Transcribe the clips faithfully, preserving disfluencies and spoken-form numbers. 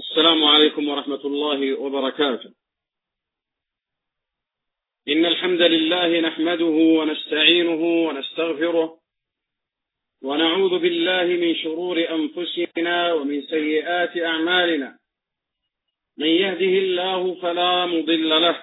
السلام عليكم ورحمة الله وبركاته. إن الحمد لله نحمده ونستعينه ونستغفره ونعوذ بالله من شرور أنفسنا ومن سيئات أعمالنا. من يهده الله فلا مضل له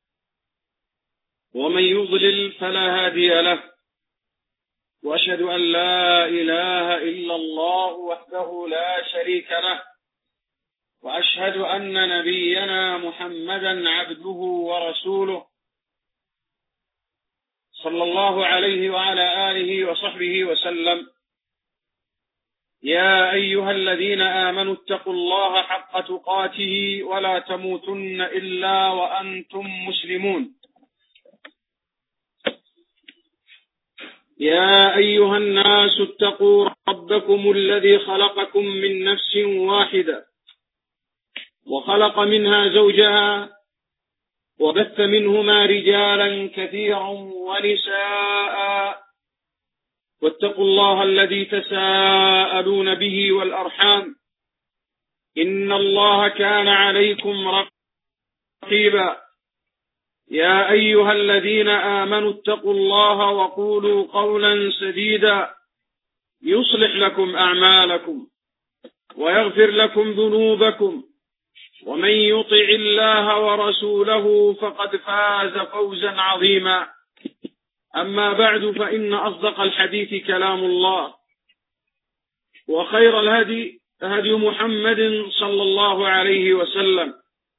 ومن يضلل فلا هادي له، وأشهد أن لا إله إلا الله وحده لا شريك له، وأشهد أن نبينا محمدا عبده ورسوله صلى الله عليه وعلى آله وصحبه وسلم. يا أيها الذين آمنوا اتقوا الله حق تقاته ولا تموتن إلا وأنتم مسلمون. يا أيها الناس اتقوا ربكم الذي خلقكم من نفس واحدة وخلق منها زوجها وبث منهما رجالا كثيرا ونساء، واتقوا الله الذي تساءلون به والأرحام إن الله كان عليكم رقيبا. يا أيها الذين آمنوا اتقوا الله وقولوا قولا سديدا يصلح لكم أعمالكم ويغفر لكم ذنوبكم، ومن يطع الله ورسوله فقد فاز فوزا عظيما. أما بعد، فإن أصدق الحديث كلام الله، وخير الهدي هدي محمد صلى الله عليه وسلم،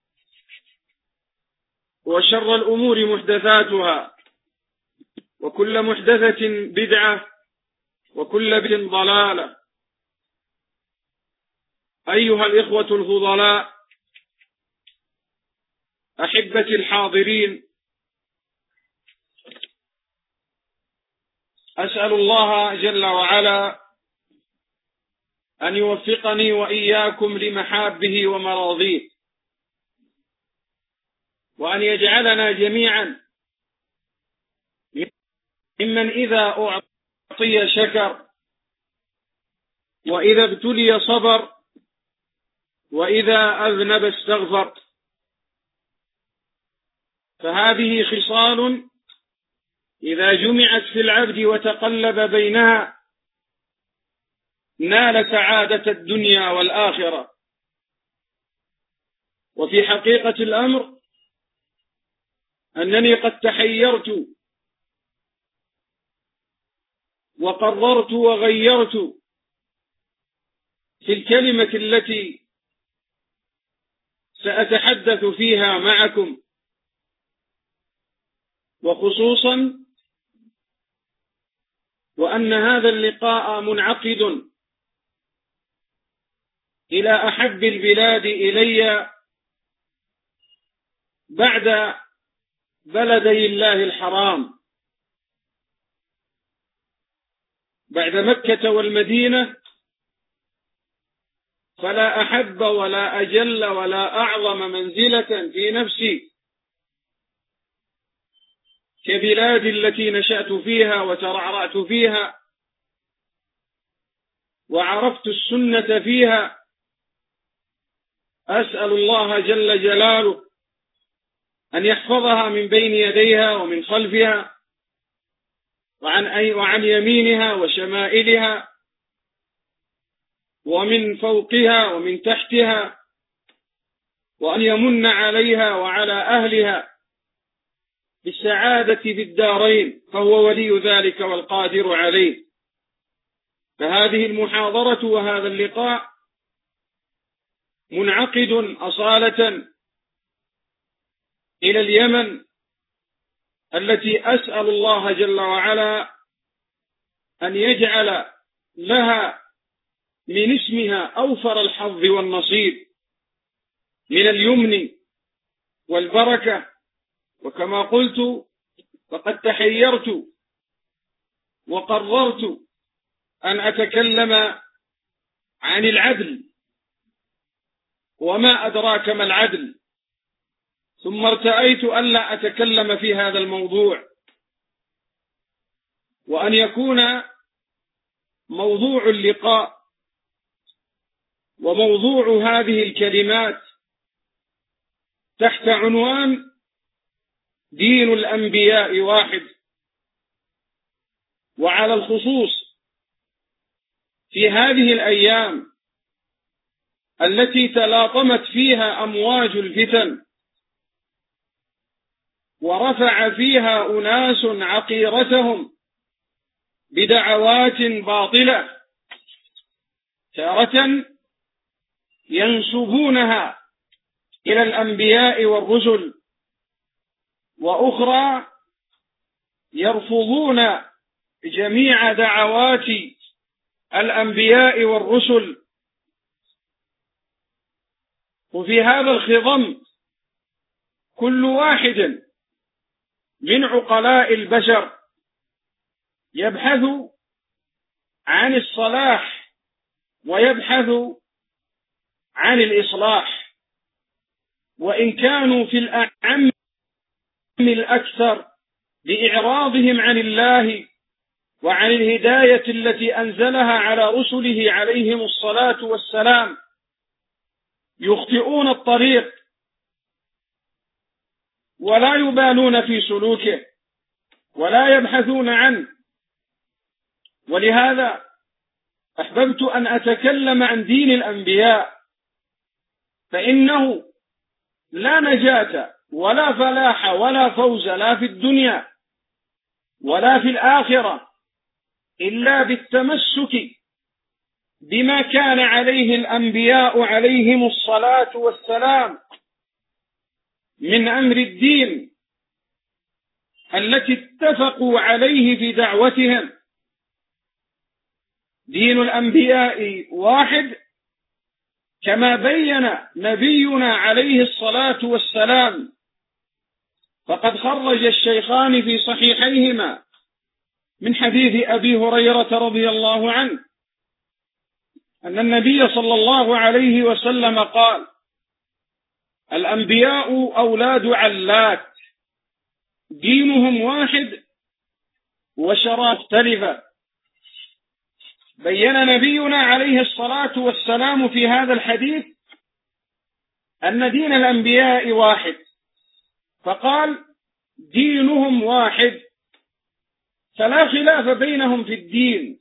وشر الأمور محدثاتها، وكل محدثة بدعة، وكل بدعة ضلالة. أيها الإخوة الفضلاء، أحبتي الحاضرين، أسأل الله جل وعلا أن يوفقني وإياكم لمحابه ومراضيه، وأن يجعلنا جميعا ممن إذا أعطي شكر، وإذا ابتلي صبر، وإذا أذنب استغفر. فهذه خصال إذا جمعت في العبد وتقلب بينها نال سعادة الدنيا والآخرة. وفي حقيقة الأمر أنني قد تحيرت وقررت وغيرت في الكلمة التي سأتحدث فيها معكم، وخصوصا وأن هذا اللقاء منعقد إلى أحب البلاد إلي بعد بلدي الله الحرام، بعد مكة والمدينة، فلا أحب ولا أجل ولا أعظم منزلة في نفسي كبلادي التي نشأت فيها وترعرعت فيها وعرفت السنة فيها. أسأل الله جل جلاله أن يحفظها من بين يديها ومن خلفها وعن أي وعن يمينها وشمائلها ومن فوقها ومن تحتها، وأن يمن عليها وعلى أهلها بالسعادة في الدارين، فهو ولي ذلك والقادر عليه. فهذه المحاضرة وهذا اللقاء منعقد أصالة إلى اليمن، التي أسأل الله جل وعلا أن يجعل لها من اسمها أوفر الحظ والنصيب من اليمن والبركة. وكما قلت، فقد تحيرت وقررت أن أتكلم عن العدل، وما أدراك ما العدل، ثم ارتأيت ألا أتكلم في هذا الموضوع، وأن يكون موضوع اللقاء وموضوع هذه الكلمات تحت عنوان دين الأنبياء واحد، وعلى الخصوص في هذه الأيام التي تلاطمت فيها أمواج الفتن ورفع فيها أناس عقيرتهم بدعوات باطلة، تارة ينسبونها إلى الأنبياء والرسل، وأخرى يرفضون جميع دعوات الأنبياء والرسل. وفي هذا الخضم كل واحد من عقلاء البشر يبحث عن الصلاح ويبحث عن الإصلاح، وإن كانوا في الأعم الأكثر بإعراضهم عن الله وعن الهداية التي أنزلها على رسله عليهم الصلاة والسلام، يخطئون الطريق ولا يبالون في سلوكه ولا يبحثون عنه. ولهذا أحببت أن أتكلم عن دين الأنبياء، فإنه لا نجاة ولا فلاح ولا فوز لا في الدنيا ولا في الآخرة إلا بالتمسك بما كان عليه الأنبياء عليهم الصلاة والسلام من أمر الدين التي اتفقوا عليه في دعوتهم. دين الأنبياء واحد كما بين نبينا عليه الصلاة والسلام، فقد خرج الشيخان في صحيحيهما من حديث أبي هريرة رضي الله عنه أن النبي صلى الله عليه وسلم قال: الأنبياء أولاد علات، دينهم واحد وشرائع مختلفة. بين نبينا عليه الصلاة والسلام في هذا الحديث أن دين الأنبياء واحد، فقال: دينهم واحد، فلا خلاف بينهم في الدين،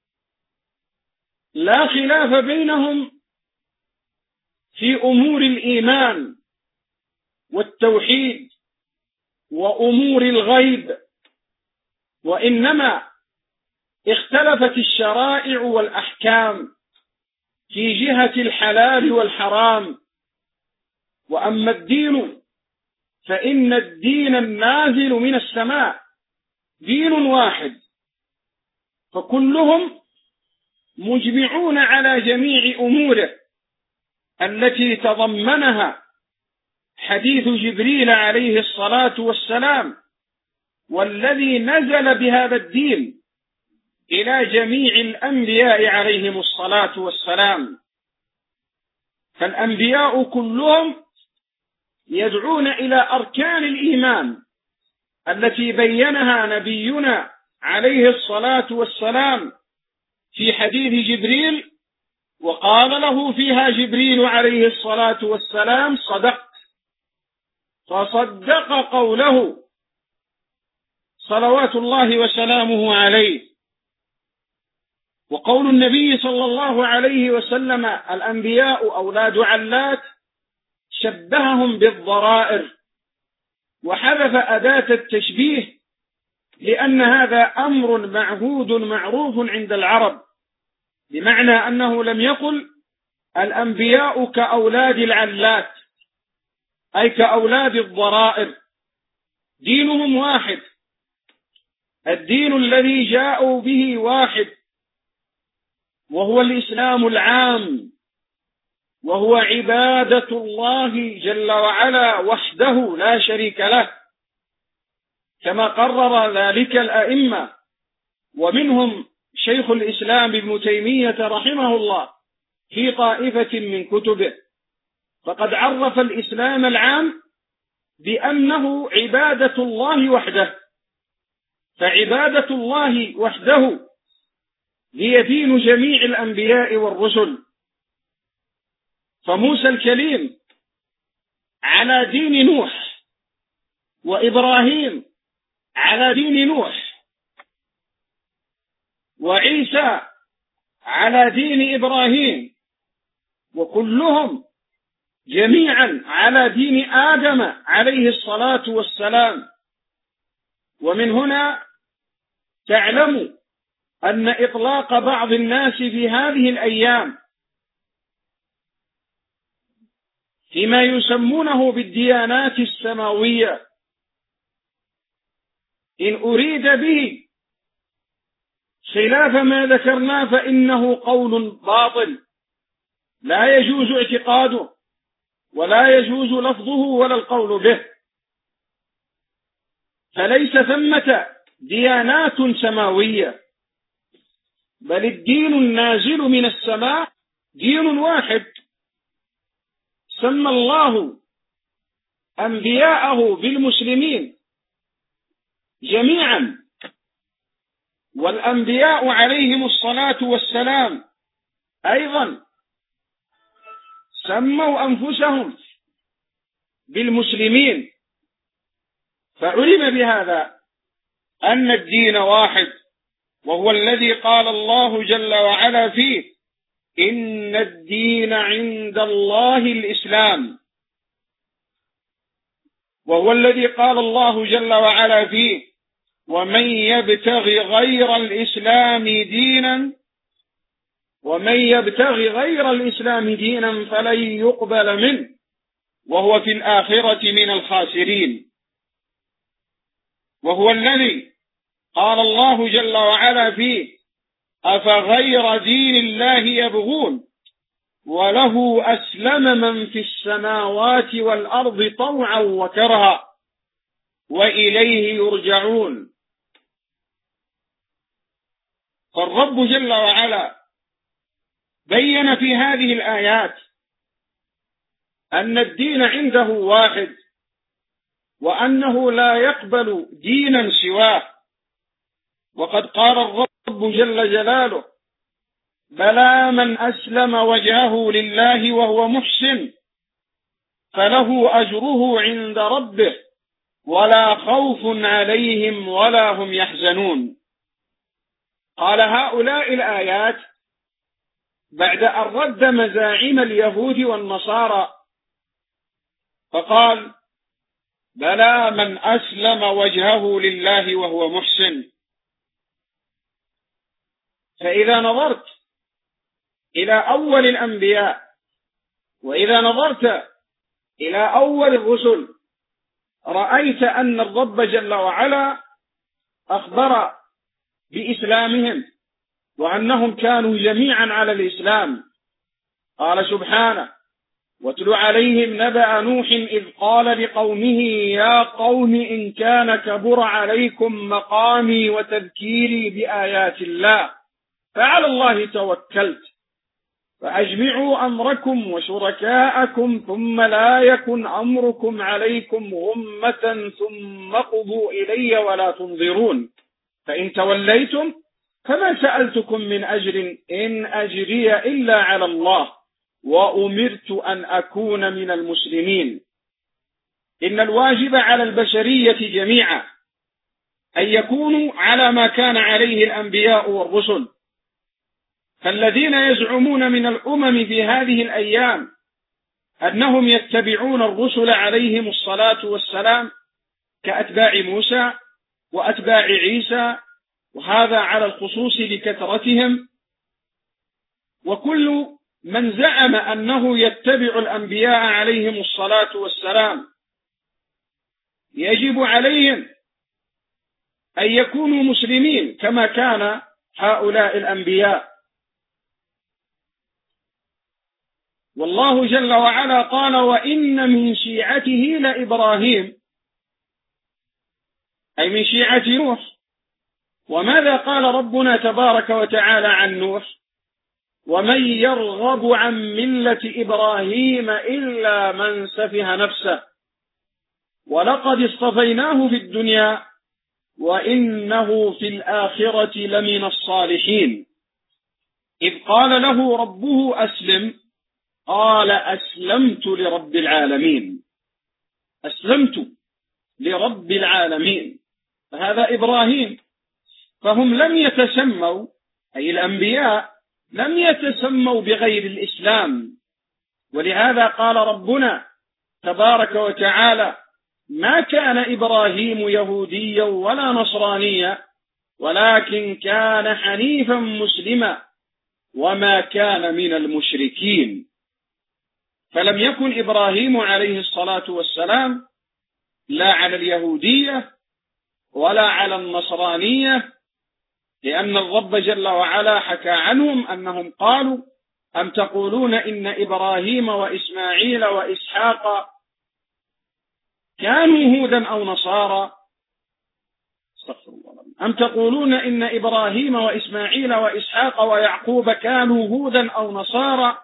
لا خلاف بينهم في أمور الإيمان والتوحيد وأمور الغيب، وإنما اختلفت الشرائع والأحكام في جهة الحلال والحرام. وأما الدين فإن الدين النازل من السماء دين واحد، فكلهم مجمعون على جميع أموره التي تضمنها حديث جبريل عليه الصلاة والسلام، والذي نزل بهذا الدين إلى جميع الأنبياء عليهم الصلاة والسلام. فالأنبياء كلهم يدعون إلى أركان الإيمان التي بينها نبينا عليه الصلاة والسلام في حديث جبريل، وقال له فيها جبريل عليه الصلاة والسلام: صدقت، فصدق قوله صلوات الله وسلامه عليه. وقول النبي صلى الله عليه وسلم: الأنبياء أولاد علات، شبههم بالضرائر، وحذف أداة التشبيه لأن هذا أمر معهود معروف عند العرب، بمعنى أنه لم يقل الأنبياء كأولاد العلات، أي كأولاد الضرائر. دينهم واحد، الدين الذي جاءوا به واحد، وهو الإسلام العام، وهو عبادة الله جل وعلا وحده لا شريك له، كما قرر ذلك الأئمة، ومنهم شيخ الإسلام ابن تيمية رحمه الله في طائفة من كتبه، فقد عرف الإسلام العام بأنه عبادة الله وحده، فعبادة الله وحده هي دين جميع الأنبياء والرسل. فموسى الكليم على دين نوح، وإبراهيم على دين نوح، وعيسى على دين إبراهيم، وكلهم جميعا على دين آدم عليه الصلاة والسلام. ومن هنا تعلم أن إطلاق بعض الناس في هذه الأيام فيما يسمونه بالديانات السماوية إن أريد به خلاف ما ذكرنا فإنه قول باطل لا يجوز اعتقاده ولا يجوز لفظه ولا القول به. فليس ثمة ديانات سماوية، بل الدين النازل من السماء دين واحد سمى الله أنبياءه بالمسلمين جميعا، والأنبياء عليهم الصلاة والسلام أيضا سموا أنفسهم بالمسلمين. فعلم بهذا أن الدين واحد، وهو الذي قال الله جل وعلا فيه: إن الدين عند الله الإسلام. وهو الذي قال الله جل وعلا فيه: ومن يبتغي غير الإسلام دينا ومن يبتغي غير الإسلام دينا فلن يقبل منه وهو في الآخرة من الخاسرين. وهو الذي قال الله جل وعلا فيه: أفغير دين الله يبغون وله أسلم من في السماوات والأرض طوعا وكرها وإليه يرجعون. فالرب جل وعلا بين في هذه الآيات أن الدين عنده واحد، وأنه لا يقبل دينا سواه. وقد قال الرب جل جلاله: بلى من أسلم وجهه لله وهو محسن فله أجره عند ربه ولا خوف عليهم ولا هم يحزنون. قال هؤلاء الآيات بعد أن رد مزاعم اليهود والنصارى، فقال: بلى من أسلم وجهه لله وهو محسن. فإذا نظرت إلى أول الأنبياء، وإذا نظرت إلى أول الرسل، رأيت أن الرب جل وعلا أخبر بإسلامهم وأنهم كانوا جميعا على الإسلام. قال سبحانه: واتل عليهم نبأ نوح إذ قال لقومه يا قوم إن كان كبر عليكم مقامي وتذكيري بآيات الله فعلى الله توكلت فأجمعوا أمركم وشركاءكم ثم لا يكن أمركم عليكم غمة ثم قضوا إلي ولا تنظرون فإن توليتم فما سألتكم من أجر إن أجري إلا على الله وأمرت أن أكون من المسلمين. إن الواجب على البشرية جميعا أن يكونوا على ما كان عليه الأنبياء والرسل. فالذين يزعمون من الأمم في هذه الأيام أنهم يتبعون الرسل عليهم الصلاة والسلام كأتباع موسى وأتباع عيسى، وهذا على الخصوص لكثرتهم، وكل من زعم أنه يتبع الأنبياء عليهم الصلاة والسلام يجب عليهم أن يكونوا مسلمين كما كان هؤلاء الأنبياء. والله جل وعلا قال: وإن من شيعته لإبراهيم، أي من شيعة نوح. وماذا قال ربنا تبارك وتعالى عن نوح؟ ومن يرغب عن ملة إبراهيم إلا من سفه نفسه ولقد اصطفيناه في الدنيا وإنه في الآخرة لمن الصالحين. إذ قال له ربه أسلم قال أسلمت لرب العالمين، أسلمت لرب العالمين. فهذا إبراهيم. فهم لم يتسموا، أي الأنبياء لم يتسموا بغير الإسلام، ولهذا قال ربنا تبارك وتعالى: ما كان إبراهيم يهوديا ولا نصرانيا ولكن كان حنيفا مسلما وما كان من المشركين. فلم يكن إبراهيم عليه الصلاة والسلام لا على اليهودية ولا على النصرانية، لأن الرب جل وعلا حكى عنهم أنهم قالوا: أم تقولون إن إبراهيم وإسماعيل وإسحاق كانوا هودا أو نصارى. استغفر الله. أم تقولون إن إبراهيم وإسماعيل وإسحاق ويعقوب كانوا هودا أو نصارى.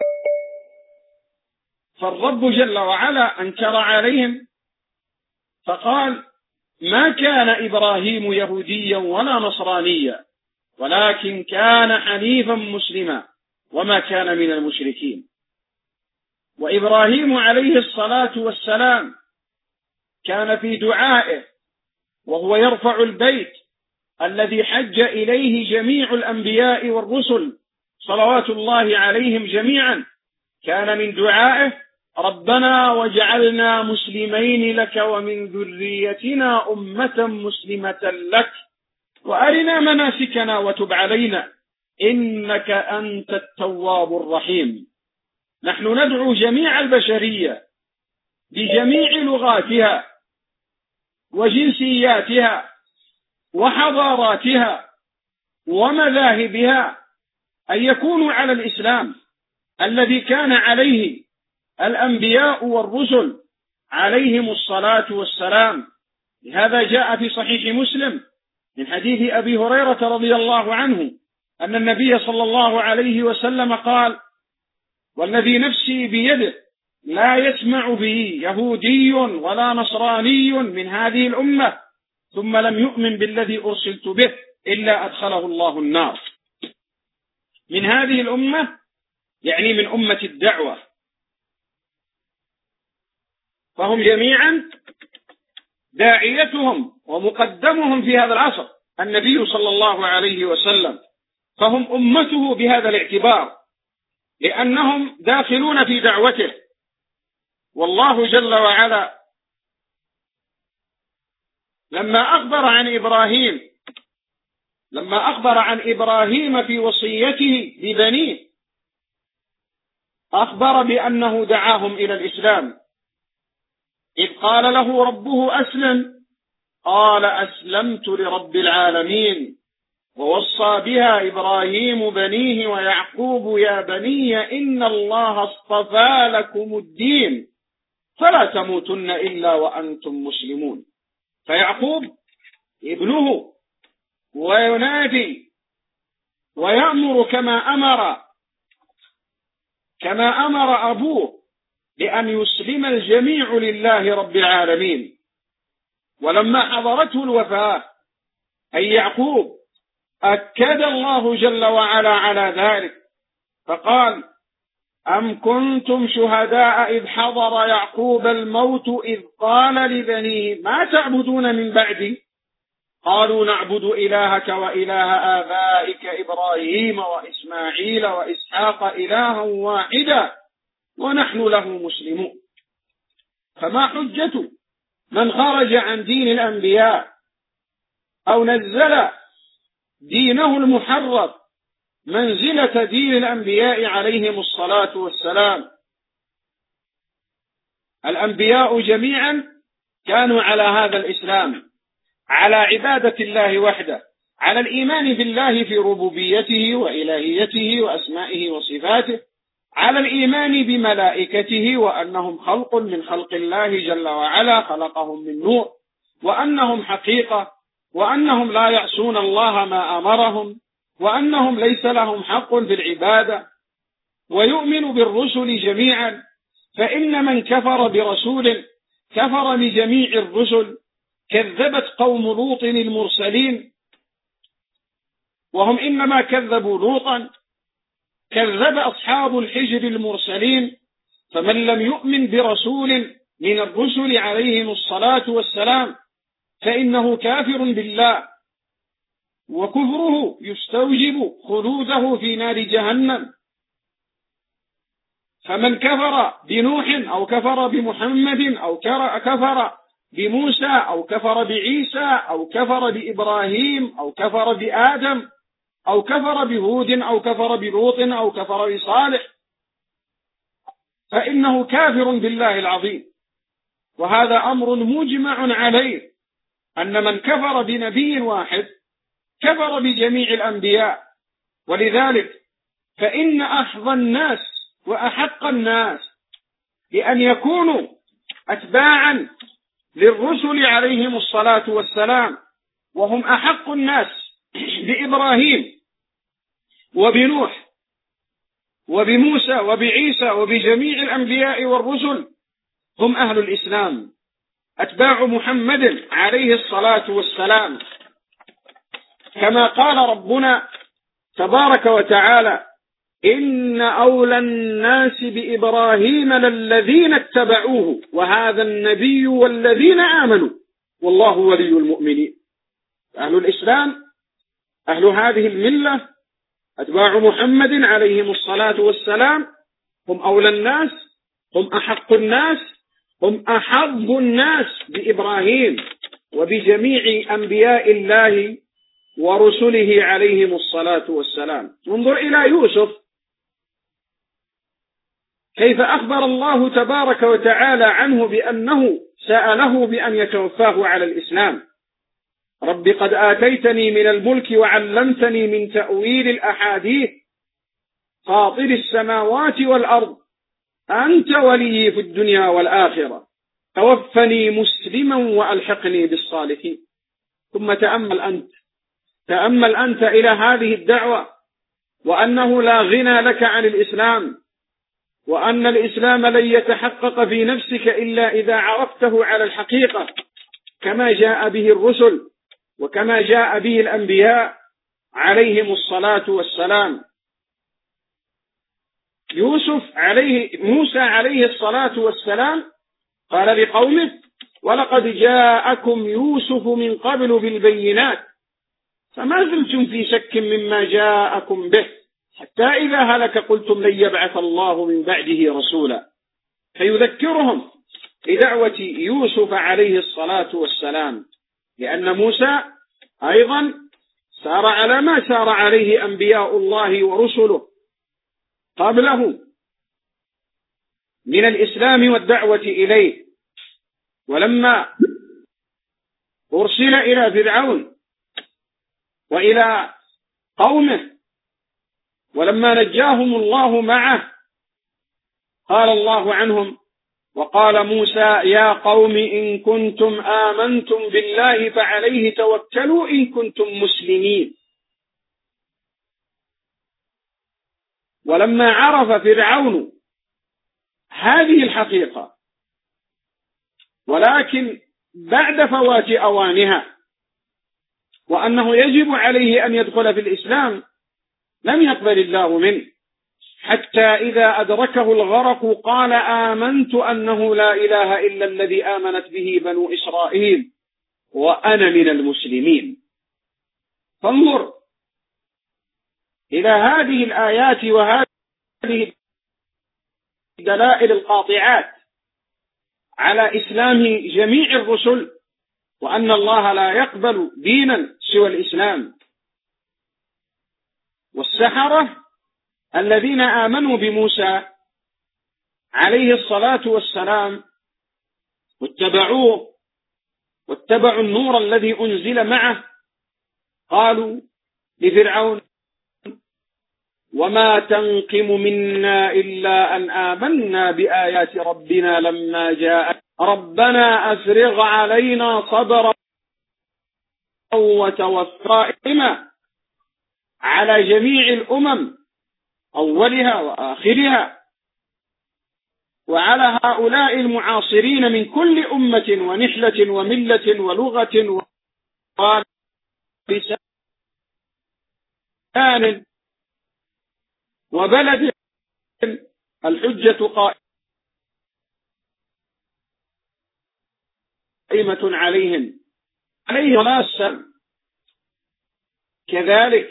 فالرب جل وعلا أنكر عليهم فقال: ما كان إبراهيم يهوديا ولا نصرانيا ولكن كان حنيفا مسلما وما كان من المشركين. وإبراهيم عليه الصلاة والسلام كان في دعائه وهو يرفع البيت الذي حج إليه جميع الأنبياء والرسل صلوات الله عليهم جميعا، كان من دعائه: ربنا واجعلنا مسلمين لك ومن ذريتنا أمة مسلمة لك وأرنا مناسكنا وتب علينا إنك أنت التواب الرحيم. نحن ندعو جميع البشرية بجميع لغاتها وجنسياتها وحضاراتها ومذاهبها أن يكونوا على الإسلام الذي كان عليه الأنبياء والرسل عليهم الصلاة والسلام. لهذا جاء في صحيح مسلم من حديث أبي هريرة رضي الله عنه أن النبي صلى الله عليه وسلم قال: والذي نفسي بيده لا يسمع به يهودي ولا نصراني من هذه الأمة ثم لم يؤمن بالذي أرسلت به إلا أدخله الله النار. من هذه الأمة يعني من أمة الدعوة. فهم جميعا داعيتهم ومقدمهم في هذا العصر النبي صلى الله عليه وسلم، فهم أمته بهذا الاعتبار لأنهم داخلون في دعوته. والله جل وعلا لما أخبر عن إبراهيم لما أخبر عن إبراهيم في وصيته لبنيه أخبر بأنه دعاهم إلى الإسلام، إذ قال له ربه أسلم قال أسلمت لرب العالمين. ووصى بها إبراهيم بنيه ويعقوب يا بني إن الله اصطفى لكم الدين فلا تموتن إلا وأنتم مسلمون. فيعقوب ابنه وينادي ويأمر كما أمر كما أمر أبوه بأن يسلم الجميع لله رب العالمين. ولما حضرته الوفاة أي يعقوب أكد الله جل وعلا على ذلك فقال: أم كنتم شهداء إذ حضر يعقوب الموت إذ قال لبنيه ما تعبدون من بعدي قالوا نعبد إلهك وإله آبائك إبراهيم وإسماعيل وإسحاق إلها واحدا ونحن له مسلمون. فما حجة من خرج عن دين الأنبياء أو نزل دينه المحرف منزلة دين الأنبياء عليهم الصلاة والسلام؟ الأنبياء جميعا كانوا على هذا الإسلام، على عبادة الله وحده، على الإيمان بالله في ربوبيته وإلهيته وأسمائه وصفاته، على الإيمان بملائكته وأنهم خلق من خلق الله جل وعلا خلقهم من نور، وأنهم حقيقة، وأنهم لا يعصون الله ما أمرهم، وأنهم ليس لهم حق في العبادة. ويؤمن بالرسل جميعا، فإن من كفر برسول كفر بجميع الرسل. كذبت قوم لوط المرسلين وهم إنما كذبوا لوطا، كذب أصحاب الحجر المرسلين فمن لم يؤمن برسول من الرسل عليهم الصلاة والسلام فإنه كافر بالله، وكفره يستوجب خلوده في نار جهنم. فمن كفر بنوح أو كفر بمحمد أو كفر بموسى أو كفر بعيسى أو كفر بإبراهيم أو كفر بآدم أو كفر بهود أو كفر بلوط أو كفر بصالح فإنه كافر بالله العظيم. وهذا أمر مجمع عليه، أن من كفر بنبي واحد كفر بجميع الأنبياء. ولذلك فإن أحظى الناس وأحق الناس بأن يكونوا أتباعا للرسل عليهم الصلاة والسلام، وهم أحق الناس بإبراهيم وبنوح وبموسى وبعيسى وبجميع الأنبياء والرسل، هم أهل الإسلام أتباع محمد عليه الصلاة والسلام، كما قال ربنا تبارك وتعالى: إن أولى الناس بإبراهيم للذين اتبعوه وهذا النبي والذين آمنوا والله ولي المؤمنين. أهل الإسلام أهل هذه الملة أتباع محمد عليهم الصلاة والسلام هم أولى الناس، هم أحق الناس، هم أحظ الناس بإبراهيم وبجميع أنبياء الله ورسله عليهم الصلاة والسلام. انظر إلى يوسف كيف أخبر الله تبارك وتعالى عنه بأنه سأله بأن يتوفاه على الإسلام: رب قد آتيتني من الملك وعلمتني من تأويل الأحاديث فاطر السماوات والأرض أنت ولي في الدنيا والآخرة توفني مسلما وألحقني بالصالحين. ثم تأمل أنت تأمل أنت إلى هذه الدعوة، وأنه لا غنى لك عن الإسلام، وأن الإسلام لن يتحقق في نفسك إلا إذا عرفته على الحقيقة كما جاء به الرسل وكما جاء به الأنبياء عليهم الصلاة والسلام. يوسف عليه موسى عليه الصلاة والسلام قال لقومه: ولقد جاءكم يوسف من قبل بالبينات فما زلتم في شك مما جاءكم به حتى إذا هلك قلتم لن يبعث الله من بعده رسولا. فيذكرهم بدعوة يوسف عليه الصلاة والسلام، لأن موسى أيضا سار على ما سار عليه أنبياء الله ورسله قبله من الإسلام والدعوة إليه. ولما أرسل إلى فرعون وإلى قومه ولما نجاهم الله معه قال الله عنهم: وقال موسى يا قوم إن كنتم آمنتم بالله فعليه توكلوا إن كنتم مسلمين. ولما عرف فرعون هذه الحقيقة ولكن بعد فوات أوانها وأنه يجب عليه أن يدخل في الإسلام لم يقبل الله منه، حتى إذا أدركه الغرق قال آمنت أنه لا إله إلا الذي آمنت به بنو إسرائيل وأنا من المسلمين. فانظر إلى هذه الآيات وهذه الدلائل القاطعات على إسلام جميع الرسل، وأن الله لا يقبل دينا سوى الإسلام. والسحرة الذين آمنوا بموسى عليه الصلاة والسلام واتبعوه واتبعوا النور الذي أنزل معه قالوا لفرعون: وما تنقم منا إلا أن آمنا بآيات ربنا لما جاءت ربنا أفرغ علينا صبرا وتوفنا على جميع الأمم أولها وآخرها وعلى هؤلاء المعاصرين من كل أمة ونحلة وملة ولغة ولسان وبلد الحجة قائمة قيمة عليهم عليه الصلاة والسلام. كذلك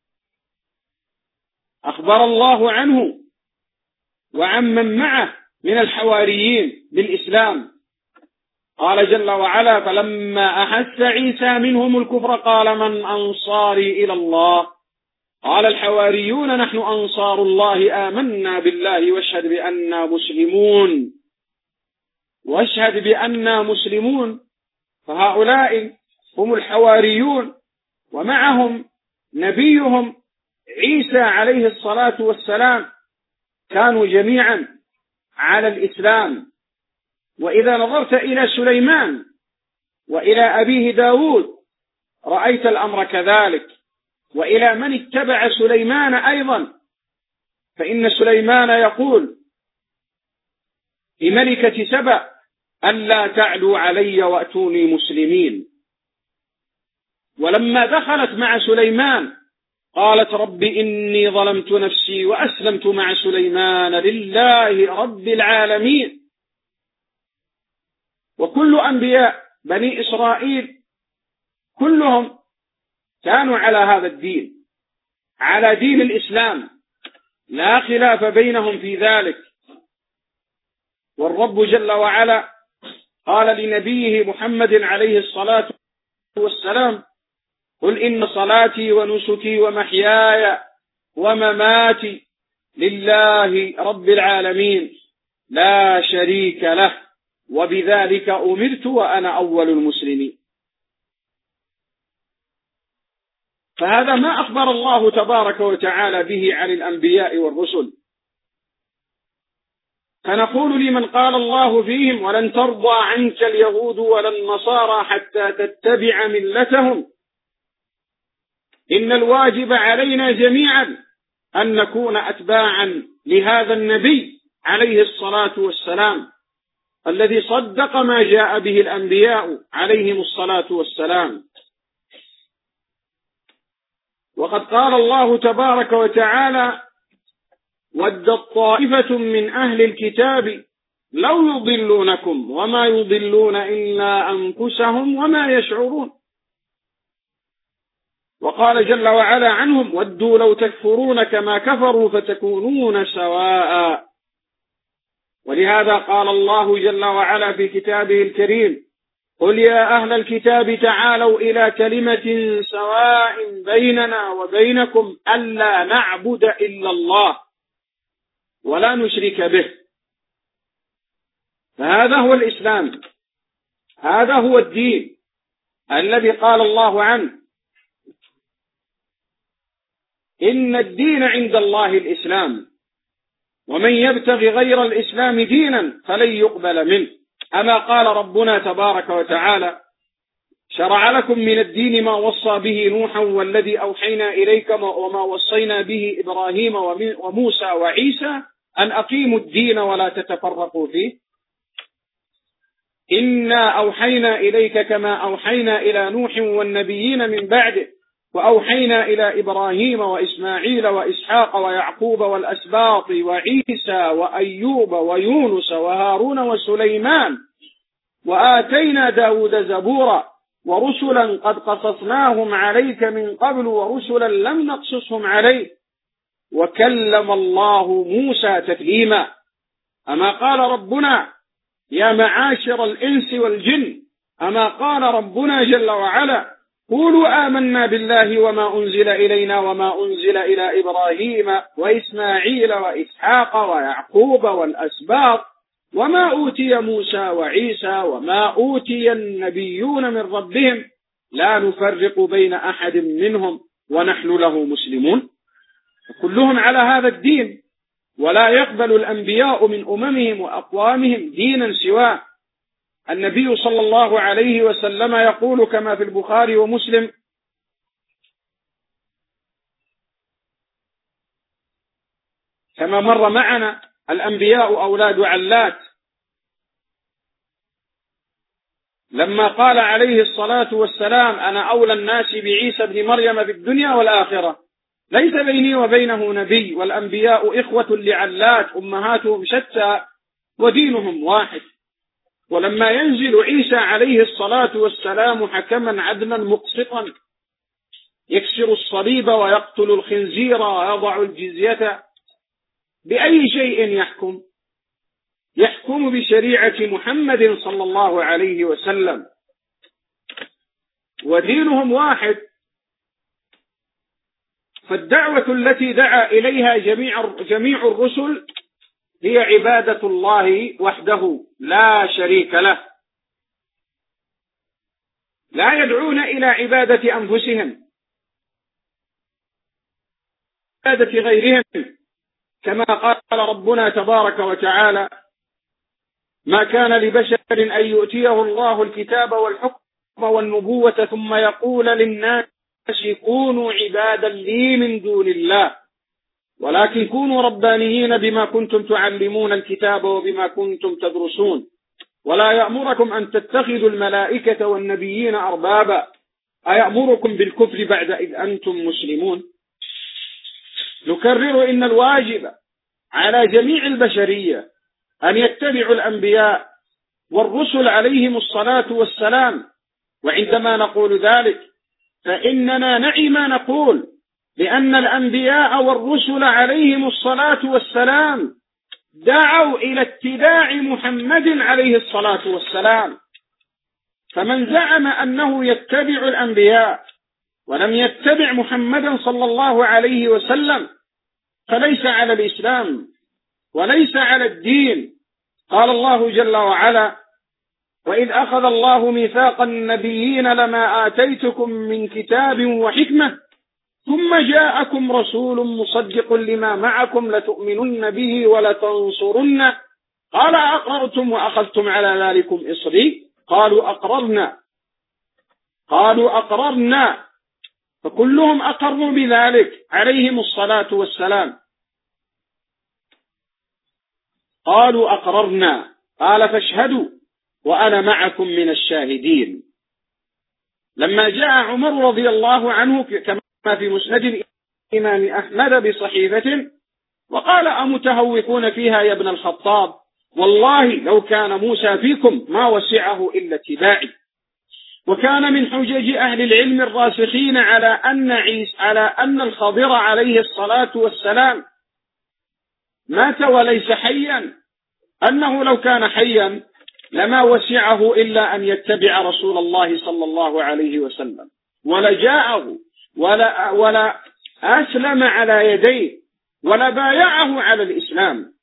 أخبر الله عنه وعمن معه من الحواريين بالإسلام. قال جل وعلا: فلما أحس عيسى منهم الكفر قال من أنصاري إلى الله قال الحواريون نحن أنصار الله آمنا بالله واشهد بأننا مسلمون واشهد بأننا مسلمون. فهؤلاء هم الحواريون، ومعهم نبيهم عيسى عليه الصلاة والسلام، كانوا جميعا على الإسلام. وإذا نظرت إلى سليمان وإلى أبيه داود رأيت الأمر كذلك، وإلى من اتبع سليمان أيضا، فإن سليمان يقول لملكة سبأ: ألا تعلوا علي وأتوني مسلمين. ولما دخلت مع سليمان قالت: رب إني ظلمت نفسي وأسلمت مع سليمان لله رب العالمين. وكل أنبياء بني إسرائيل كلهم كانوا على هذا الدين، على دين الإسلام، لا خلاف بينهم في ذلك. والرب جل وعلا قال لنبيه محمد عليه الصلاة والسلام: قل إن صلاتي ونسكي ومحياي ومماتي لله رب العالمين لا شريك له وبذلك أمرت وأنا أول المسلمين. فهذا ما أخبر الله تبارك وتعالى به عن الأنبياء والرسل. فنقول لمن قال الله فيهم: ولن ترضى عنك اليهود ولا النصارى حتى تتبع ملتهم، إن الواجب علينا جميعا أن نكون أتباعا لهذا النبي عليه الصلاة والسلام الذي صدق ما جاء به الأنبياء عليهم الصلاة والسلام. وقد قال الله تبارك وتعالى: ودت طائفة من أهل الكتاب لو يضلونكم وما يضلون إلا أنفسهم وما يشعرون. وقال جل وعلا عنهم: ودوا لو تكفرون كما كفروا فتكونون سواء. ولهذا قال الله جل وعلا في كتابه الكريم: قل يا أهل الكتاب تعالوا إلى كلمة سواء بيننا وبينكم ألا نعبد إلا الله ولا نشرك به. فهذا هو الإسلام، هذا هو الدين الذي قال الله عنه: إن الدين عند الله الإسلام ومن يبتغي غير الإسلام دينا فلن يقبل منه. أما قال ربنا تبارك وتعالى: شرع لكم من الدين ما وصى به نوحا والذي أوحينا إليك وما وصينا به إبراهيم وموسى وعيسى أن أقيموا الدين ولا تتفرقوا فيه إنا أوحينا إليك كما أوحينا إلى نوح والنبيين من بعده وأوحينا إلى إبراهيم وإسماعيل وإسحاق ويعقوب والأسباط وعيسى وأيوب ويونس وهارون وسليمان وآتينا داود زبورا ورسلا قد قصصناهم عليك من قبل ورسلا لم نقصصهم عليك وكلم الله موسى تكليما. أما قال ربنا: يا معاشر الإنس والجن، أما قال ربنا جل وعلا: قولوا آمنا بالله وما أنزل إلينا وما أنزل إلى إبراهيم وإسماعيل وإسحاق ويعقوب والأسباط وما أوتي موسى وعيسى وما أوتي النبيون من ربهم لا نفرق بين أحد منهم ونحن له مسلمون. كلهم على هذا الدين، ولا يقبل الأنبياء من أممهم وأقوامهم دينا سواه. النبي صلى الله عليه وسلم يقول كما في البخاري ومسلم: كما مر معنا: الأنبياء أولاد علات. لما قال عليه الصلاة والسلام: أنا أولى الناس بعيسى ابن مريم في الدنيا والآخرة، ليس بيني وبينه نبي، والأنبياء إخوة لعلات أمهاتهم شتى ودينهم واحد. ولما ينزل عيسى عليه الصلاة والسلام حكما عدلا مقسطا يكسر الصليب ويقتل الخنزير ويضع الجزية، بأي شيء يحكم؟ يحكم بشريعة محمد صلى الله عليه وسلم، ودينهم واحد. فالدعوة التي دعا إليها جميع جميع الرسل هي عبادة الله وحده لا شريك له، لا يدعون إلى عبادة أنفسهم، عبادة غيرهم، كما قال ربنا تبارك وتعالى: ما كان لبشر أن يؤتيه الله الكتاب والحكم والنبوة ثم يقول للناس كونوا عبادا لي من دون الله ولكن كونوا ربانيين بما كنتم تعلمون الكتاب وبما كنتم تدرسون ولا يأمركم أن تتخذوا الملائكة والنبيين أربابا أيأمركم بالكفر بعد إذ أنتم مسلمون. نكرر إن الواجب على جميع البشرية أن يتبعوا الأنبياء والرسل عليهم الصلاة والسلام، وعندما نقول ذلك فإننا نعي ما نقول، لأن الأنبياء والرسل عليهم الصلاة والسلام دعوا إلى اتباع محمد عليه الصلاة والسلام. فمن زعم أنه يتبع الأنبياء ولم يتبع محمدا صلى الله عليه وسلم فليس على الإسلام وليس على الدين. قال الله جل وعلا: وإذ أخذ الله ميثاق النبيين لما آتيتكم من كتاب وحكمة ثم جاءكم رسول مصدق لما معكم لتؤمنن به ولتنصرنه قال أقررتم وأخذتم على ذلكم إصري قالوا أقررنا قالوا أقررنا فكلهم أقروا بذلك عليهم الصلاة والسلام. قالوا أقررنا قال فاشهدوا وأنا معكم من الشاهدين. لما جاء عمر رضي الله عنه كما في مسند الإمام أحمد بصحيفة وقال: أمتهوكون فيها يا ابن الخطاب؟ والله لو كان موسى فيكم ما وسعه إلا اتباعي. وكان من حجج أهل العلم الراسخين على أن عيسى على أن الخضر عليه الصلاة والسلام مات وليس حيا أنه لو كان حيا لما وسعه إلا أن يتبع رسول الله صلى الله عليه وسلم ولا جاءه ولا, ولا أسلم على يديه ولا بايعه على الإسلام.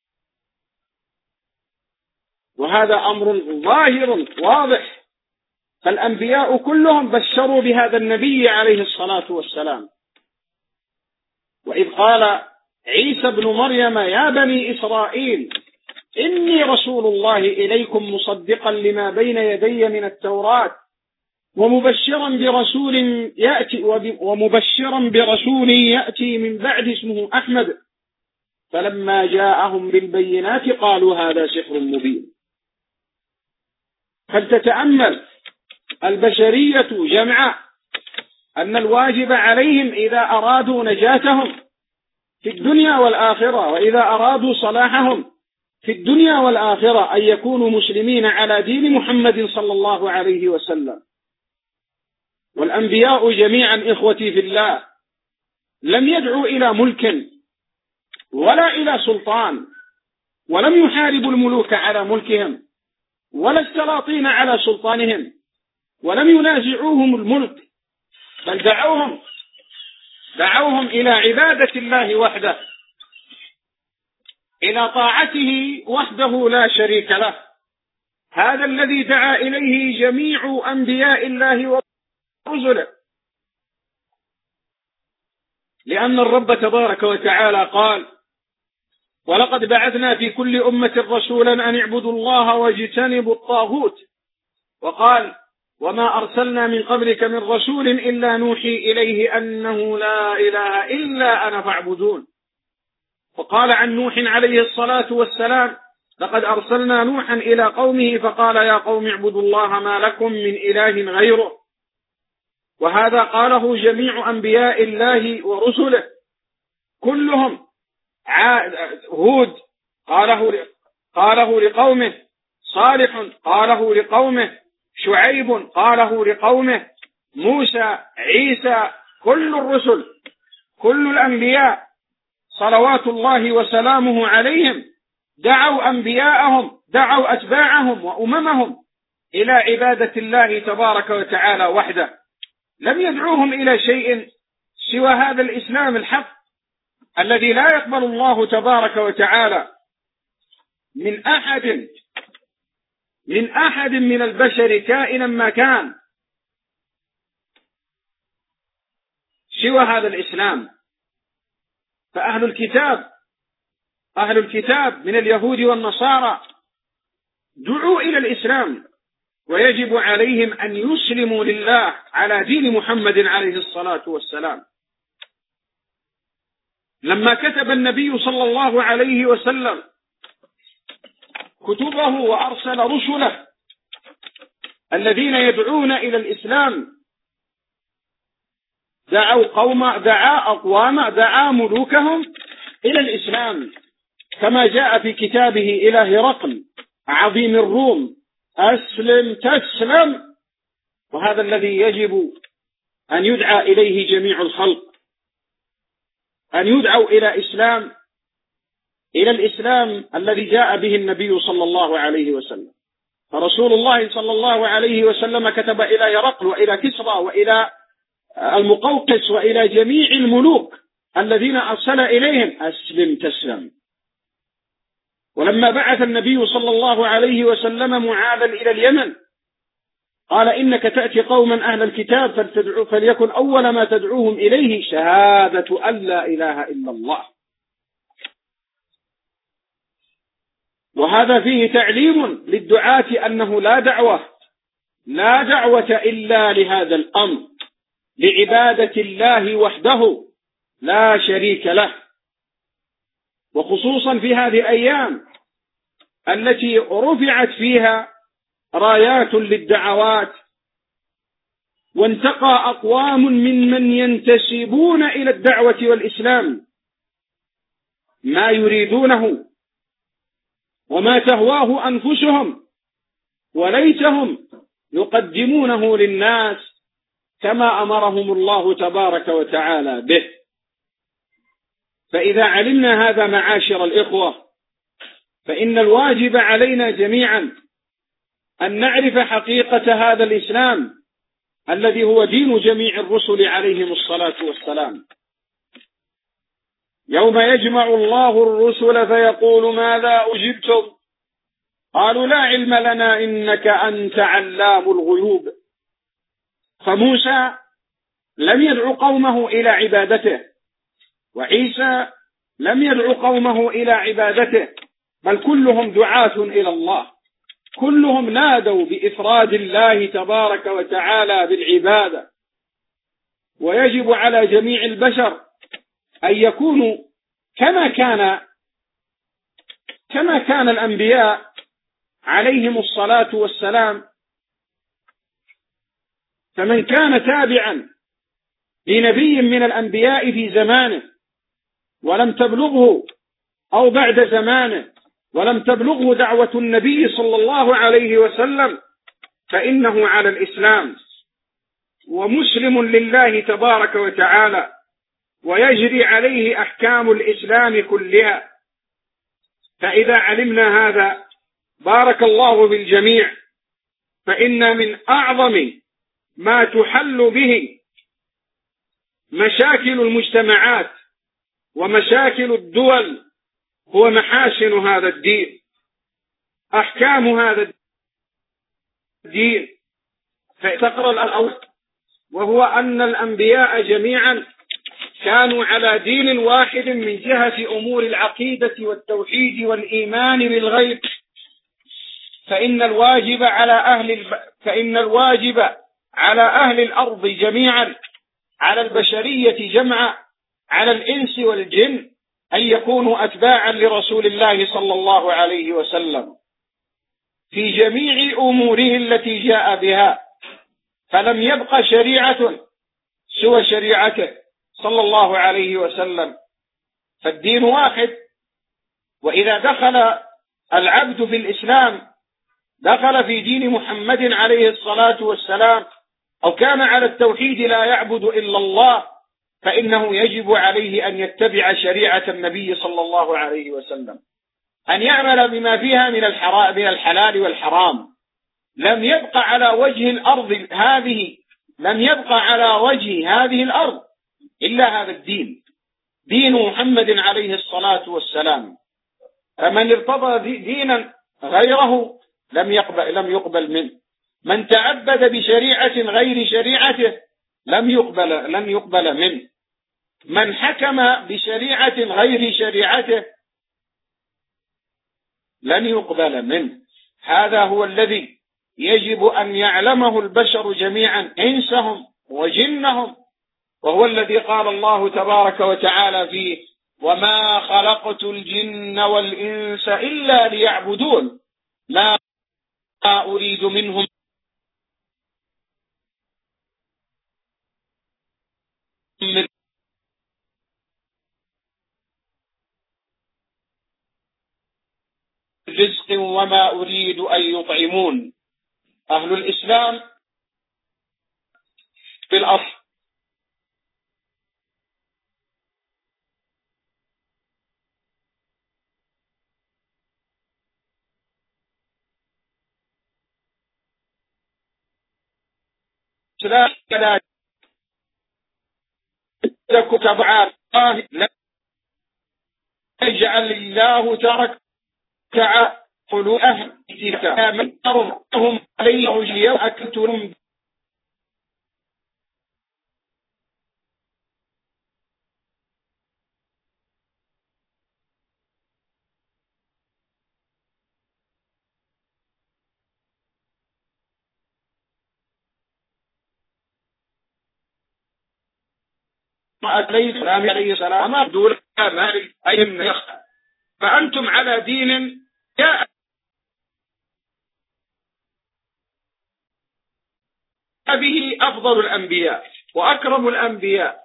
وهذا أمر ظاهر واضح. فالأنبياء كلهم بشروا بهذا النبي عليه الصلاة والسلام. وإذ قال عيسى بن مريم: يا بني إسرائيل إني رسول الله إليكم مصدقا لما بين يدي من التوراة ومبشرا برسول يأتي ومبشرا برسول يأتي من بعد اسمه أحمد. فلما جاءهم بالبينات قالوا هذا سحر مبين. فلتتأمل البشرية جمعاء أن الواجب عليهم إذا أرادوا نجاتهم في الدنيا والآخرة وإذا أرادوا صلاحهم في الدنيا والآخرة أن يكونوا مسلمين على دين محمد صلى الله عليه وسلم. والأنبياء جميعا إخوتي في الله لم يدعوا إلى ملك ولا إلى سلطان، ولم يحاربوا الملوك على ملكهم ولا السلاطين على سلطانهم، ولم ينازعوهم الملك، بل دعوهم دعوهم إلى عبادة الله وحده، إلى طاعته وحده لا شريك له. هذا الذي دعا إليه جميع أنبياء الله ورسله، لأن الرب تبارك وتعالى قال: ولقد بعثنا في كل أمة رسولا أن اعبدوا الله واجتنبوا الطاغوت. وقال: وما أرسلنا من قبلك من رسول إلا نوحي إليه أنه لا إله إلا أنا فاعبدون. وقال عن نوح عليه الصلاة والسلام: لقد أرسلنا نوحا إلى قومه فقال يا قوم اعبدوا الله ما لكم من إله غيره. وهذا قاله جميع أنبياء الله ورسله كلهم. هود قاله قاله لقومه: صالح قاله لقومه، شعيب قاله لقومه، موسى، عيسى، كل الرسل، كل الأنبياء صلوات الله وسلامه عليهم دعوا أنبياءهم، دعوا أتباعهم وأممهم إلى عبادة الله تبارك وتعالى وحده، لم يدعوهم إلى شيء سوى هذا الإسلام الحق الذي لا يقبل الله تبارك وتعالى من أحد من أحد من البشر كائنا ما كان سوى هذا الإسلام. فأهل الكتاب أهل الكتاب من اليهود والنصارى دعوا إلى الإسلام، ويجب عليهم أن يسلموا لله على دين محمد عليه الصلاة والسلام. لما كتب النبي صلى الله عليه وسلم كتبه وأرسل رسله الذين يدعون إلى الإسلام، دعوا قوم دعا أقوام دعا ملوكهم إلى الإسلام، كما جاء في كتابه إلى هرقل عظيم الروم: أسلم تسلم. وهذا الذي يجب أن يدعى إليه جميع الخلق، أن يدعوا إلى إسلام إلى الإسلام الذي جاء به النبي صلى الله عليه وسلم. فرسول الله صلى الله عليه وسلم كتب إلى هرقل وإلى كسرى وإلى المقوقس وإلى جميع الملوك الذين أرسل إليهم: أسلم تسلم. ولما بعث النبي صلى الله عليه وسلم معاذا إلى اليمن قال: إنك تأتي قوما أهل الكتاب فليكن أول ما تدعوهم إليه شهادة أن لا إله إلا الله. وهذا فيه تعليم للدعاة أنه لا دعوة لا دعوة إلا لهذا الأمر، لعبادة الله وحده لا شريك له. وخصوصا في هذه الأيام التي رفعت فيها رايات للدعوات، وانتقى أقوام ممن ينتسبون إلى الدعوة والإسلام ما يريدونه وما تهواه أنفسهم، وليتهم يقدمونه للناس كما أمرهم الله تبارك وتعالى به. فإذا علمنا هذا معاشر الإخوة، فإن الواجب علينا جميعا أن نعرف حقيقة هذا الإسلام الذي هو دين جميع الرسل عليهم الصلاة والسلام. يوم يجمع الله الرسل فيقول: ماذا أجبتم؟ قالوا: لا علم لنا إنك أنت علام الغيوب. فموسى لم يدعو قومه إلى عبادته، وعيسى لم يدعو قومه إلى عبادته، بل كلهم دعاة إلى الله، كلهم نادوا بإفراد الله تبارك وتعالى بالعبادة. ويجب على جميع البشر أن يكونوا كما كان كما كان الأنبياء عليهم الصلاة والسلام. فمن كان تابعا لنبي من الأنبياء في زمانه ولم تبلغه، أو بعد زمانه ولم تبلغه دعوة النبي صلى الله عليه وسلم، فإنه على الإسلام ومسلم لله تبارك وتعالى، ويجري عليه أحكام الإسلام كلها. فإذا علمنا هذا بارك الله بالجميع، فإن من أعظم ما تحل به مشاكل المجتمعات ومشاكل الدول هو محاسن هذا الدين، أحكام هذا الدين. فتقرأ الأول، وهو أن الأنبياء جميعا كانوا على دين واحد من جهة أمور العقيدة والتوحيد والإيمان بالغيب. فإن الواجب على أهل الب... فإن الواجب على أهل الأرض جميعا، على البشرية جمعا، على الإنس والجن، أن يكونوا أتباعا لرسول الله صلى الله عليه وسلم في جميع أموره التي جاء بها، فلم يبق شريعة سوى شريعته صلى الله عليه وسلم، فالدين واحد. وإذا دخل العبد في الإسلام دخل في دين محمد عليه الصلاة والسلام أو كان على التوحيد لا يعبد إلا الله، فإنه يجب عليه أن يتبع شريعة النبي صلى الله عليه وسلم، أن يعمل بما فيها من الحلال والحرام. لم يبقى على وجه الأرض هذه لم يبقى على وجه هذه الأرض إلا هذا الدين، دين محمد عليه الصلاة والسلام. فمن ارتضى دينا غيره لم يقبل, لم يقبل منه. من تعبد بشريعة غير شريعته لم يقبل, لم يقبل منه. من حكم بشريعة غير شريعته لن يقبل منه. هذا هو الذي يجب أن يعلمه البشر جميعا، إنسهم وجنهم، وهو الذي قال الله تبارك وتعالى فيه: وما خلقت الجن والإنس إلا ليعبدون ما أريد منهم من رزق وما أريد أن يطعمون. أهل الإسلام في الأصل لا تبع الله، لا يجعل الله ترك قلوب أهل الكتاب من أرضهم عليه أكلتهم عليه السلام عليه السلام أبدو مالك أي من يخطأ. فأنتم على دين جاء به أفضل الأنبياء وأكرم الأنبياء،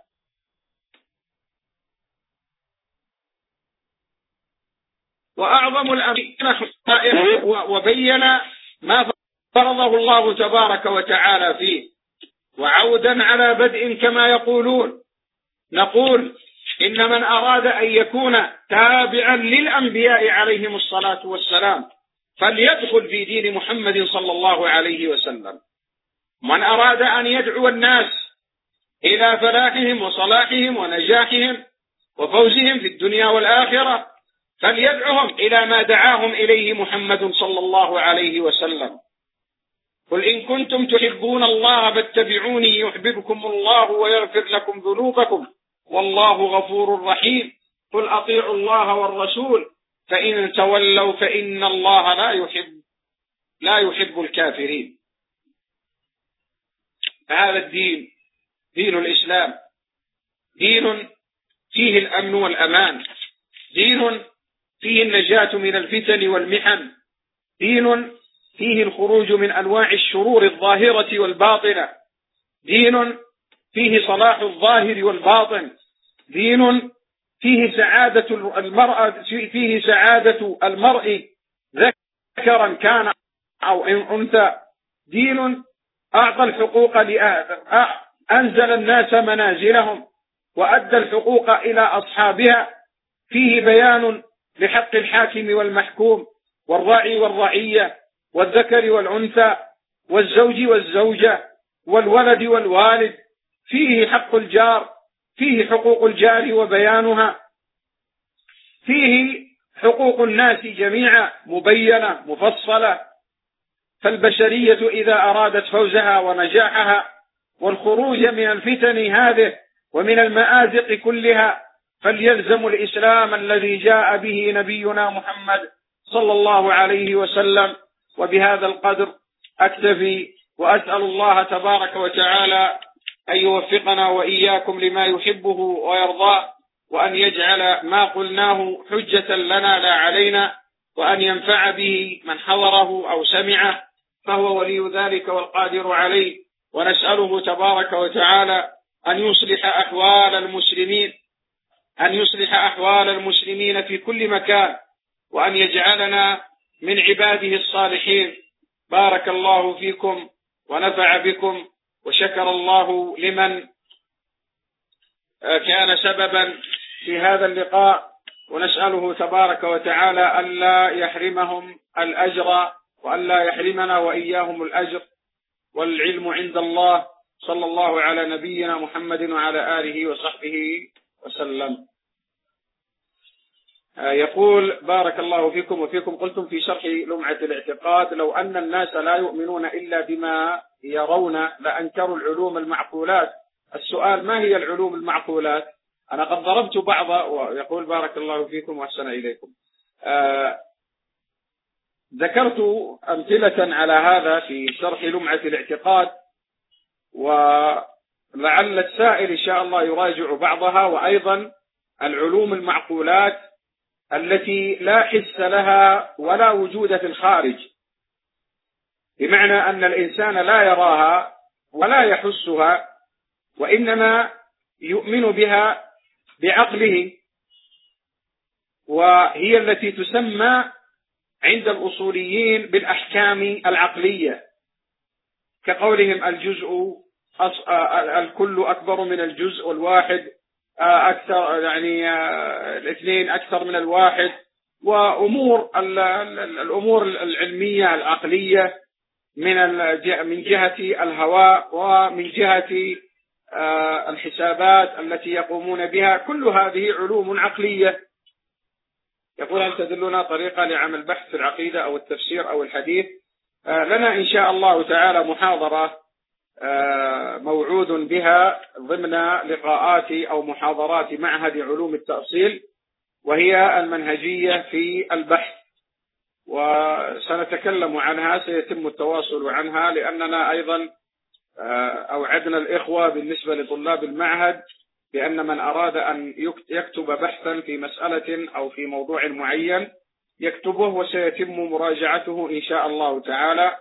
وأعظم الأنبياء، وبين ما فرضه الله تبارك وتعالى فيه. وعودا على بدء كما يقولون، نقول إن من أراد أن يكون تابعا للأنبياء عليهم الصلاة والسلام فليدخل في دين محمد صلى الله عليه وسلم. من أراد أن يدعو الناس إلى فلاحهم وصلاحهم ونجاحهم وفوزهم في الدنيا والآخرة فليدعهم إلى ما دعاهم إليه محمد صلى الله عليه وسلم. قل إن كنتم تحبون الله فاتبعوني يحببكم الله ويغفر لكم ذنوبكم والله غفور رحيم. قل أطيعوا الله والرسول فإن تولوا فإن الله لا يحب لا يحب الكافرين. هذا الدين دين الإسلام، دين فيه الأمن والأمان، دين فيه النجاة من الفتن والمحن، دين فيه الخروج من أنواع الشرور الظاهرة والباطنة، دين فيه صلاح الظاهر والباطن، دين فيه سعادة المرأة فيه سعادة المرء ذكرا كان أو أنثى، دين أعطى الحقوق أنزل الناس منازلهم وأدى الحقوق إلى أصحابها، فيه بيان لحق الحاكم والمحكوم والراعي والرعية والذكر والأنثى والزوج والزوجة والولد والوالد، فيه حق الجار، فيه حقوق الجار وبيانها، فيه حقوق الناس جميعا مبينة مفصلة. فالبشرية إذا أرادت فوزها ونجاحها والخروج من الفتن هذه ومن المآزق كلها فليلزم الإسلام الذي جاء به نبينا محمد صلى الله عليه وسلم. وبهذا القدر أكتفي، وأسأل الله تبارك وتعالى أن يوفقنا وإياكم لما يحبه ويرضاه، وأن يجعل ما قلناه حجة لنا لا علينا، وأن ينفع به من حضره أو سمعه، فهو ولي ذلك والقادر عليه. ونسأله تبارك وتعالى أن يصلح أحوال المسلمين أن يصلح أحوال المسلمين في كل مكان، وأن يجعلنا من عباده الصالحين، بارك الله فيكم ونفع بكم، وشكر الله لمن كان سببا في هذا اللقاء، ونسأله تبارك وتعالى ألا يحرمهم الأجر وألا يحرمنا وإياهم الأجر، والعلم عند الله. صلى الله على نبينا محمد وعلى آله وصحبه وسلم. يقول بارك الله فيكم وفيكم، قلتم في شرح لمعة الاعتقاد: لو أن الناس لا يؤمنون إلا بما يرون لأنكروا العلوم المعقولات. السؤال: ما هي العلوم المعقولات؟ أنا قد ضربت بعض. ويقول بارك الله فيكم وأحسن إليكم. آه ذكرت أمثلة على هذا في شرح لمعة الاعتقاد، ولعل السائل إن شاء الله يراجع بعضها. وأيضا العلوم المعقولات التي لا حس لها ولا وجود في الخارج، بمعنى أن الإنسان لا يراها ولا يحسها، وإنما يؤمن بها بعقله، وهي التي تسمى عند الأصوليين بالأحكام العقلية، كقولهم الجزء الكل أكبر من الجزء، والواحد أكثر، يعني الاثنين أكثر من الواحد، وأمور الأمور العلمية العقلية من من جهة الهواء ومن جهة الحسابات التي يقومون بها. كل هذه علوم عقلية. يقول: هل تدلنا طريقة لعمل بحث في العقيدة أو التفسير أو الحديث؟ لنا إن شاء الله تعالى محاضرة موعود بها ضمن لقاءات أو محاضرات معهد علوم التأصيل، وهي المنهجية في البحث، وسنتكلم عنها، سيتم التواصل عنها، لأننا أيضا أوعدنا الإخوة بالنسبة لطلاب المعهد بأن من أراد أن يكتب بحثا في مسألة أو في موضوع معين يكتبه، وسيتم مراجعته إن شاء الله تعالى.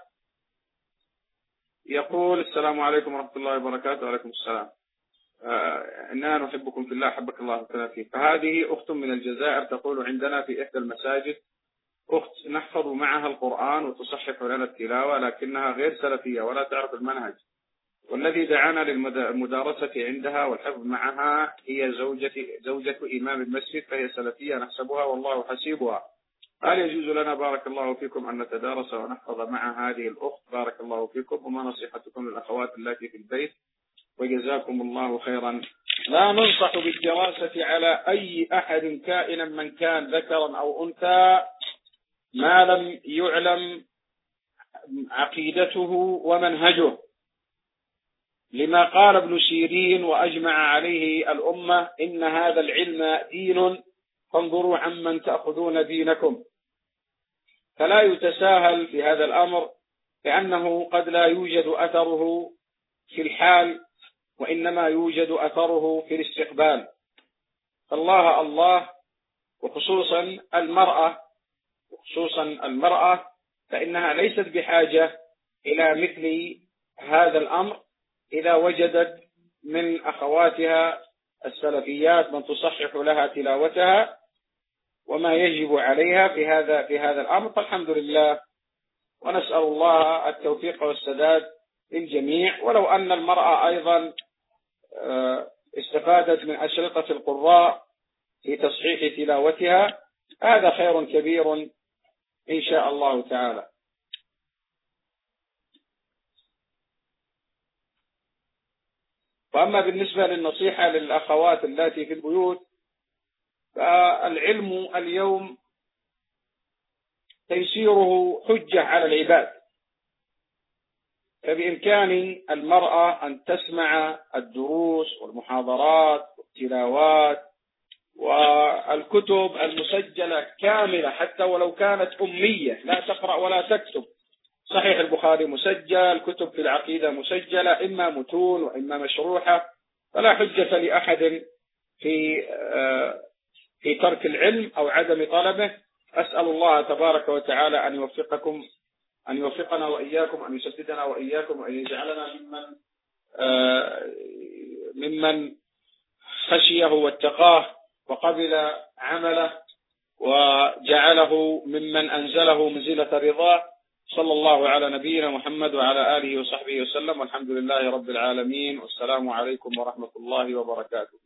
يقول: السلام عليكم ورحمة الله وبركاته. وعليكم السلام. آه إننا نحبكم في الله، حبك الله فيه. فهذه أخت من الجزائر تقول: عندنا في إحدى المساجد أخت نحفظ معها القرآن وتصحح لنا التلاوة، لكنها غير سلفية ولا تعرف المنهج، والذي دعانا للمدارسة عندها والحفظ معها هي زوجة زوجة إمام المسجد، فهي سلفية نحسبها والله حسيبها. هل يجوز لنا بارك الله فيكم أن نتدارس ونحفظ مع هذه الأخت؟ بارك الله فيكم، وما نصيحتكم للأخوات التي في البيت؟ وجزاكم الله خيرا. لا ننصح بالدراسة على أي أحد كائنا من كان، ذكرا أو أنثى، ما لم يعلم عقيدته ومنهجه، لما قال ابن سيرين وأجمع عليه الأمة: إن هذا العلم دين فانظروا عمن تأخذون دينكم. فلا يتساهل في هذا الأمر، لأنه قد لا يوجد أثره في الحال، وإنما يوجد أثره في الاستقبال. الله الله، وخصوصا المرأة وخصوصا المرأة فإنها ليست بحاجة إلى مثل هذا الأمر إذا وجدت من أخواتها السلفيات من تصحح لها تلاوتها وما يجب عليها في هذا في هذا الأمر، فالحمد لله، ونسأل الله التوفيق والسداد للجميع. ولو أن المرأة أيضا استفادت من أشرطة القراء في تصحيح تلاوتها، هذا خير كبير إن شاء الله تعالى. وأما بالنسبة للنصيحة للأخوات التي في البيوت، فالعلم اليوم تيسيره حجة على العباد، فبإمكان المرأة أن تسمع الدروس والمحاضرات والتلاوات والكتب المسجلة كاملة، حتى ولو كانت أمية لا تقرأ ولا تكتب. صحيح البخاري مسجل، كتب في العقيدة مسجلة، إما متون وإما مشروحة، فلا حجة لأحد في في ترك العلم أو عدم طلبه. أسأل الله تبارك وتعالى أن يوفقكم أن يوفقنا وإياكم، أن يسددنا وإياكم، وأن يجعلنا ممن ممن خشيه واتقاه وقبل عمله، وجعله ممن أنزله منزلة رضاه. صلى الله على نبينا محمد وعلى آله وصحبه وسلم، والحمد لله رب العالمين، والسلام عليكم ورحمة الله وبركاته.